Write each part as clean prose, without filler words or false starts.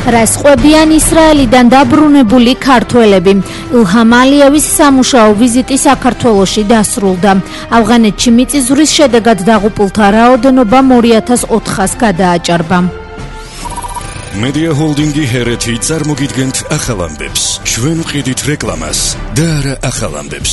რას ყვებიან ისრაელიდან დაბრუნებული ქართველები. ილჰამ ალიევის სამუშაო ვიზიტი საქართველოში დასრულდა. ავღანეთში მიწისძვრის შედეგად დაღუპულთა რაოდენობა 2400-ს გადააჭარბა. Media Holdingi Hereti წარმოგიდგენთ ახალ ამბებს. ჩვენ ვყიდით რეკლამას და არა ახალ ამბებს.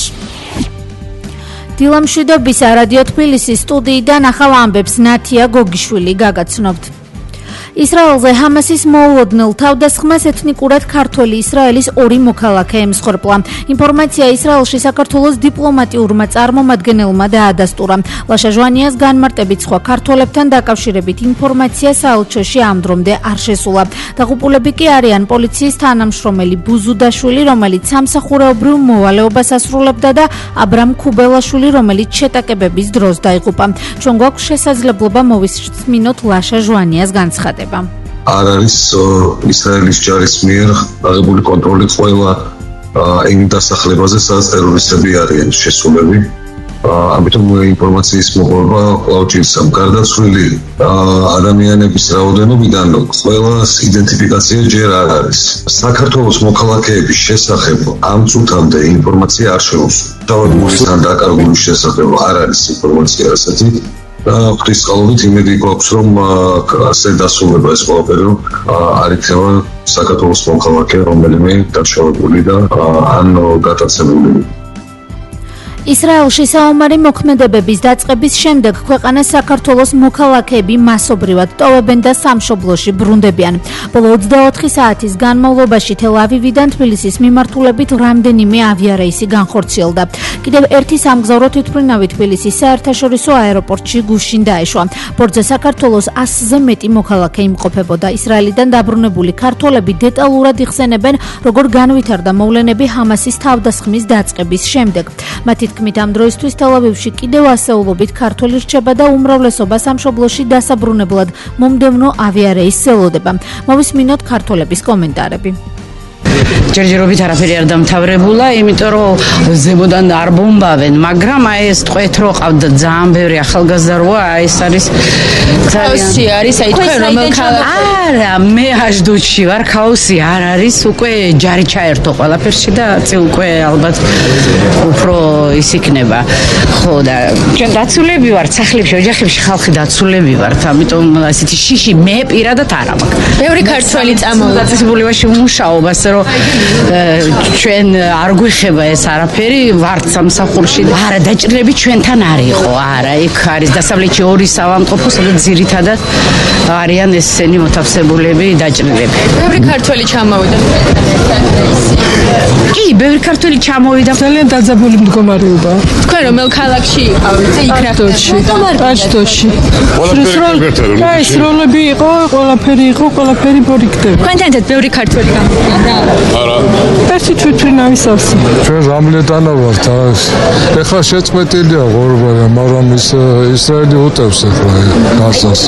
დილამშვიდობის რადიო თბილისის სტუდიიდან ახალ ამბებს ნათია გოგიშვილი გაგაცნობთ. ისრაელზე ჰამასის მოულოდნელ თავდასხმას ეთნიკურად ქართველი ისრაელის 2 მოქალაქე ემსხვერპლა. ინფორმაცია ისრაელში საქართველოს დიპლომატიურმა წარმომადგენელმა დაადასტურა. ლაშა ჟვანიას განმარტებით სხვა ქართველებთან დაკავშირებით ინფორმაცია საელჩოში ამ დრომდე არ შესულა. დაღუპულები კი არიან პოლიციის თანამშრომელი ბუზუდაშვილი, რომელიც სამსახურეობრივ მოვალეობას ასრულებდა და აბრამ ქუბელაშვილი, რომელიც შეტაკებების დროს დაიღუპა. ჩვენ გვაქვს შესაძლებლობა მოვისმინოთ ლაშა ჟვანიას განცხადება. არ არის ისრაელის ჯარის მიერ აღებული კონტროლი ყველა იმ დასახლებაზე, სადაც ტერორისტები არიან შესულები. ამიტომ ინფორმაციის მოპოვება კვლავ ჭირს. გარდაცვლილი ადამიანების რაოდენობიდან ყველას იდენტიფიკაცია ჯერ არ არის. საქართველოს მოქალაქეების შესახებ ამ წუთამდე ინფორმაცია არ შეუსწავლს. თავადმულისთან დაკარგული შესახებ არ არის ინფორმაცია ასეთი. ღვთისმსხალობით იმედი გვაქვს, რომ ასე დასრულება ეს ყველაფერი, რომ არ იქნება საქართველოს მოქალაქე რომელიმე დაშავებული და ან გატაცებული. ისრაელში საომარი მოქმედებების დაწყების შემდეგ ქვეყანას საქართველოს მოქალაქეები მასობრივად ტოვებენ და სამშობლოში ბრუნდებიან. ბოლო 24 საათის განმავლობაში თელ-ავივიდან თბილისის მიმართულებით რამდენიმე ავიარეისი განხორციელდა. კიდევ ერთი სამგზავრო თვითმფრინავი თბილისის საერთაშორისო აეროპორტში გუშინ დაეშვა. ბორტზე საქართველოს 100-ზე მეტი მოქალაქე იმყოფებოდა. ისრაელიდან დაბრუნებული ქართველები დეტალურად იხსენებენ, როგორ განვითარდა მოვლენები ჰამასის თავდასხმის დაწყების შემდეგ. მათი თქმით, ამ დროისთვის თელ-ავივში კიდევ ასეულობით ქართველი რჩება და უმრავლესობა სამშობლოში დასაბრუნებლად მომდევნო ავიარეისს ელოდება. მოვისმინოთ ქართველების კომენტარები. ჯერჯერობით არაფერი არ დამთავრებულა, იმიტომ რომ ზემოდან არ ბომბავენ, მაგრამ აი ეს ტყვეთ რო ყავდა ძალიან ბევრი ახალგაზრდა როა, ეს არის ქაოსი არის, აი თქვენ რომელ ქალაქში? არა, მე აშდოდში ვარ, ქაოსი არ არის, უკვე ჯარი ჩაერთო ყველაფერში და უკვე ალბათ უფრო ის იქნება. ხო და ჩვენ დაცულები ვართ, სახლებში, ოჯახებში ხალხი დაცულები ვართ, ამიტომ ასეთი შიში მე პირადად არა მაქვს. ბევრი ქართველი წამოვიდა დაწესებულებაში მუშაობას, რომ ჩვენ არ გვეხება ეს არაფერი, ვართ სამსახურში. არა, დაჭრილები ჩვენთან არ იყო. არა, იქ არის დასავლეთში 2 საავადმყოფო, სადაც ძირითადად არიან ესენი მოთავსებულები, დაჭრილები. ბევრი ქართველი ჩამოვიდა. კი, ბევრი ქართველი ჩამოვიდა. ძალიან დაძაბული მდგომარეობა. თქვენ რომელ ქალაქში იყავით? იქ რა აშდოდში. სროლები იყო, ყველაფერი იყო, ყველაფერი მორიგდება. თქვენთან ერთად ბევრი ქართველი გამოვიდა? არა. ერთი თვითმფრინავი სავსე. ჩვენ რამლედანა ვართ, ეხლა შეწყვეტილია ღორბალი, მაგრამ ისრაელი უტევს ეხლა გაზას.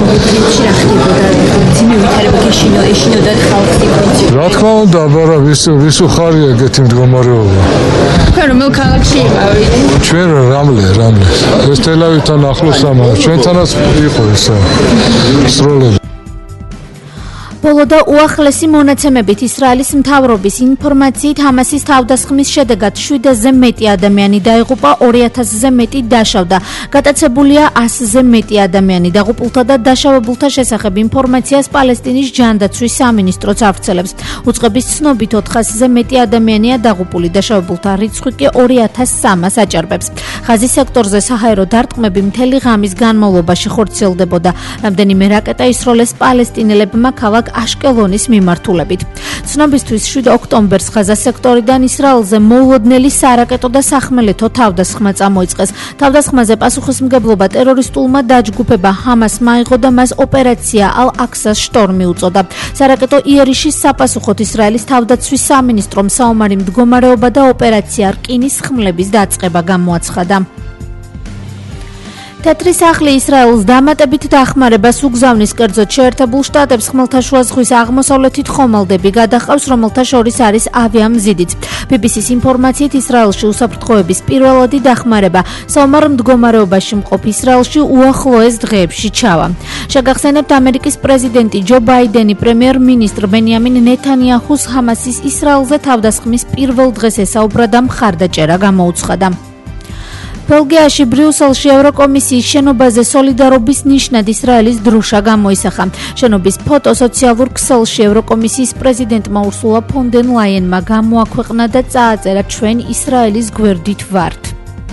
რა თქმა უნდა, მაგრამ ვის უხარია ეგეთი მდგომარეობა. თქვენ რომელ ქალაქში იყავით? ჩვენ რამლე. ეს თელ-ავივთან ახლოს ამაა. ჩვენთანაც იყო ესა სროლები. ბოლო და უახლესი მონაცემებით ისრაელის მთავრობის ინფორმაციით ჰამასის თავდასხმის შედეგად 700-ზე მეტი ადამიანი დაიღუპა, 2000-ზე მეტი დაშავდა. გატაცებულია 100-ზე მეტი ადამიანი. დაღუპულთა და დაშავებულთა შესახებ ინფორმაციას პალესტინის ჯანდაცვის სამინისტროც ავრცელებს. უწყების ცნობით 400-ზე მეტი ადამიანია დაღუპული, დაშავებულთა რიცხვი კი 2300-ს აჭარბებს. ღაზის სექტორზე საჰაერო დარტყმები მთელი ღამის განმავლობაში ხორციელდებოდა. რამდენიმე რაკეტა ისროლეს პალესტინელებმა ქალაქ აშკელონის მიმართულებით. ცნობისთვის 7 ოქტომბერს ღაზას სექტორიდან ისრაელზე მოულოდნელი სარაკეტო და სახმელეთო თავდასხმა წამოიწყეს. თავდასხმაზე პასუხისმგებლობა ტერორისტულმა დაჯგუფება ჰამასმა აიღო და მას ოპერაცია ალ-აქსას შტორმი უწოდა. სარაკეტო იერიშის საპასუხოდ ისრაელის თავდაცვის სამინისტრომ საომარი მდგომარეობა და ოპერაცია რკინის ხმლების დაწყება გამოაცხადა. თეთრი სახლი ისრაელს დამატებით დახმარებას უგზავნის კერძოდ შეერთებულ შტატებს ხმელთაშუა ზღვის აღმოსავლეთით ხომალდები გადაჰყავს, რომელთა შორის არის ავიამზიდიც. BBC-ს ინფორმაციით ისრაელში უსაფრთხოების პირველადი დახმარება საომარ მდგომარეობაში მყოფ ისრაელში უახლოეს დღეებში ჩავა. შეგახსენებთ, ამერიკის პრეზიდენტი ჯო ბაიდენი პრემიერ-მინისტრ ბენიამინ ნეთანიაჰუს ჰამასის ისრაელზე თავდასხმის პირველ დღეს ესაუბრა და მხარდაჭერა გამოუცხადა. ბელგიაში ბრიუსელში ევროკომისიის შენობაზე სოლიდარობის ნიშნად ისრაელის დროშა გამოისახა. შენობის ფოტო სოციალურ ქსელში ევროკომისიის პრეზიდენტმა ურსულა ფონ დერ ლაიენმა გამოაქვეყნა და წააწერა ჩვენ ისრაელის გვერდით ვართ.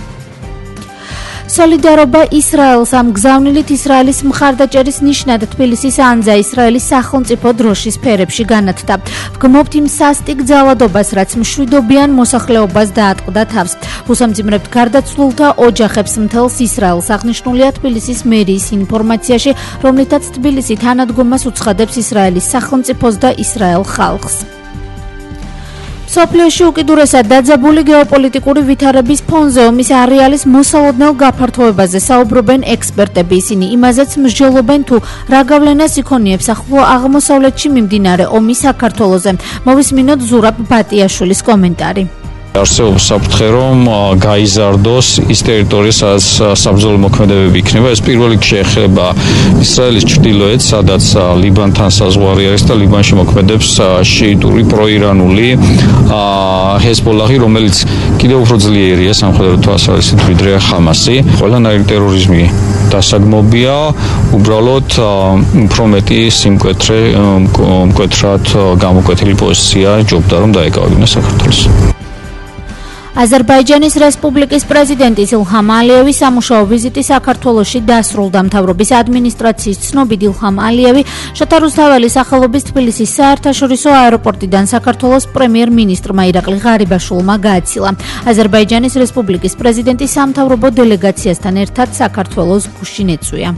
სოლიდარობა ისრაელს ამ გზავნილით ისრაელის მხარდაჭერის ნიშნად თბილისის ანძა ისრაელის სახელმწიფო დროშის ფერებში განათდა. ვგმობთ იმ სასტიკ ძალადობას, რაც მშვიდობიან მოსახლეობას დაატყდა თავს. უსამძიმრებთ გარდაცვლილთა ოჯახებს მთელს ისრაელს, აღნიშნულია თბილისის მერიის ინფორმაციაში, რომლითაც თბილისი თანადგომას უცხადებს ისრაელის სახელმწიფოს და ისრაელ ხალხს. სოფლიოში უკიდურესად დაძაბული გეოპოლიტიკური ვითარების ფონზე ომის არეალის მოსალოდნელ გაფართოებაზე საუბრობენ ექსპერტები. ისინი იმაზეც მსჯელობენ, თუ რა გავლენას იქონიებს ახლო აღმოსავლეთში მიმდინარე ომი საქართველოზე. მოვისმინოთ ზურაბ ბატიაშვილის კომენტარი. არსებობს საფრთხე, რომ გაიზარდოს ის ტერიტორია, სადაც საბრძოლო მოქმედებები იქნება. ეს პირველ რიგში ეხება ისრაელის ჩრდილოეთს, სადაც ლიბანთან საზღვარი არის და ლიბანში მოქმედებს შიიტური პროირანული ჰეზბოლაჰი, რომელიც კიდევ უფრო ძლიერია სამხედრო თვალსაზრისით ვიდრე ხამასი. ყველანაირი ტერორიზმი დასაგმობია, უბრალოდ უფრო მეტი მკვეთრად გამოკვეთილი პოზიცია ჯობდა, რომ დაეკავებინა საქართველოს. აზერბაიჯანის რესპუბლიკის პრეზიდენტის ილჰამ ალიევის სამუშაო ვიზიტი საქართველოში დასრულდა. მთავრობის ადმინისტრაციის ცნობით ილჰამ ალიევი შოთა რუსთაველის სახელობის თბილისის საერთაშორისო აეროპორტიდან საქართველოს პრემიერ-მინისტრმა ირაკლი ღარიბაშვილმა გააცილა. აზერბაიჯანის რესპუბლიკის პრეზიდენტი სამთავრობო დელეგაციასთან ერთად საქართველოს გუშინ ეწვია.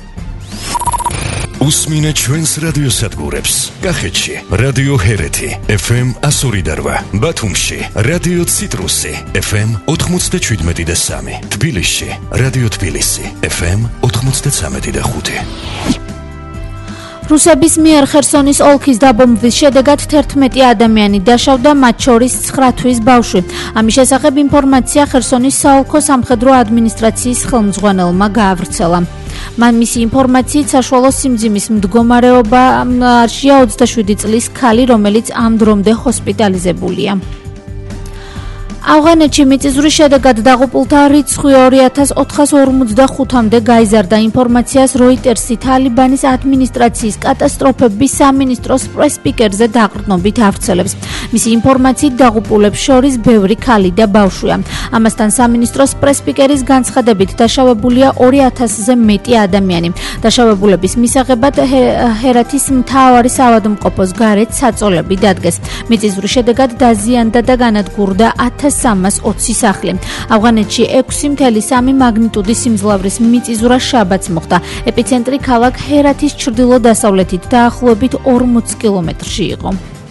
უსმინე ჩვენს რადიოსადგურებს. კახეთში რადიო ჰერეთი FM 102, ბათუმში რადიო ციტრუსი FM 97.3, თბილისში რადიო თბილისი FM 93.5. რუსების მიერ ხერსონის ოლქის დაბომბვის შედეგად 11 ადამიანი დაშავდა, მათ შორის 9 თვის ბავშვი. ამის შესახებ ინფორმაცია ხერსონის საოლქო სამხედრო ადმინისტრაციის ხელმძღვანელმა გაავრცელა. მან მისი ინფორმაციით საშუალო სიმძიმის მდგომარეობაშია 27 წლის ქალი, რომელიც ამ დრომდე ჰოსპიტალიზებულია. ავღანეთში მიწისძვრის შედეგად დაღუპულთა რიცხვი 2445-მდე გაიზარდა. ინფორმაციას როიტერსი თალიბანის ადმინისტრაციის კატასტროფების სამინისტროს პრესპიკერზე დაყრდნობით ავრცელებს. მისი ინფორმაციით დაღუპულებს შორის ბევრი ქალი და ბავშვია. ამასთან სამინისტროს პრესპიკერის განცხადებით დაშავებულია 2000-ზე მეტი ადამიანი. დაშავებულების მისაღებად ჰერათის მთავარი საავადმყოფოს გარეთ საწოლები დადგეს. მიწისძვრის შედეგად დაზიანდა და განადგურდა 1320 სახლი. ავღანეთში 6.3 მაგნიტუდის სიმძლავრის მიწისძვრა შაბათს მოხდა. ეპიცენტრი ქალაქ ჰერათის ჩრდილო-დასავლეთით დაახლოებით 40 კილომეტრში იყო.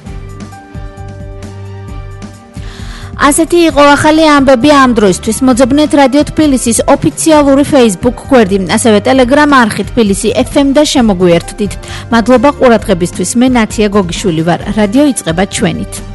ასეთი იყო ახალი ამბები ამ დროისთვის. მოძებნეთ რადიო თბილისის ოფიციალური Facebook გვერდი, ასევე Telegram არხი თბილისი FM და შემოგვიერთდით. მადლობა ყურადღებისთვის. მე ნათია გოგიშვილი ვარ. რადიო იწყება ჩვენით.